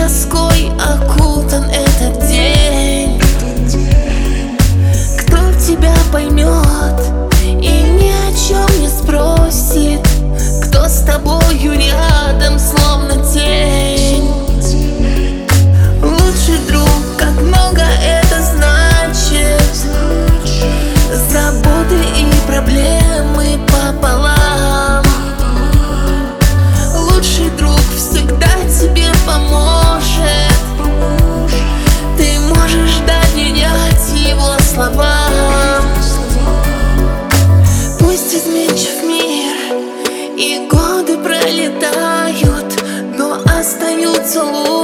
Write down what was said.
тоской окутан этот день. Кто тебя поймет и ни о чем не спросит? Кто с тобою рядом, словно тень? Лучший друг, как много это значит. Заботы и проблемы пополам. Лучший друг всегда тебе поможет. Ты можешь доверять его словам. Пусть изменчив мир и годы пролетают, но остаются лучшие